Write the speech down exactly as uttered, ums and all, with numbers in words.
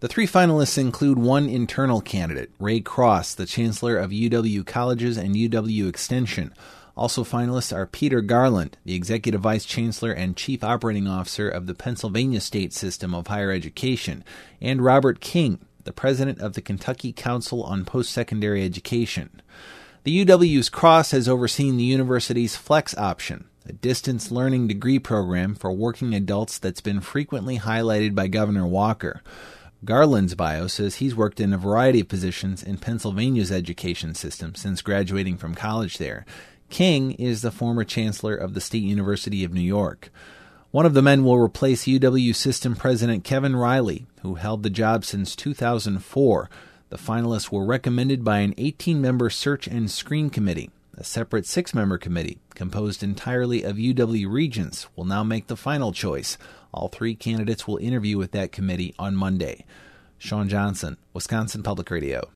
The three finalists include one internal candidate, Ray Cross, the Chancellor of U W Colleges and U W Extension. Also finalists are Peter Garland, the Executive Vice Chancellor and Chief Operating Officer of the Pennsylvania State System of Higher Education, and Robert King, the President of the Kentucky Council on Post-Secondary Education. The U W's Cross has overseen the university's Flex option, a distance learning degree program for working adults that's been frequently highlighted by Governor Walker. Garland's bio says he's worked in a variety of positions in Pennsylvania's education system since graduating from college there. King is the former chancellor of the State University of New York. One of the men will replace U W System President Kevin Riley, who held the job since two thousand four. The finalists were recommended by an eighteen-member search and screen committee. A separate six-member committee, composed entirely of U W regents, will now make the final choice. All three candidates will interview with that committee on Monday. Sean Johnson, Wisconsin Public Radio.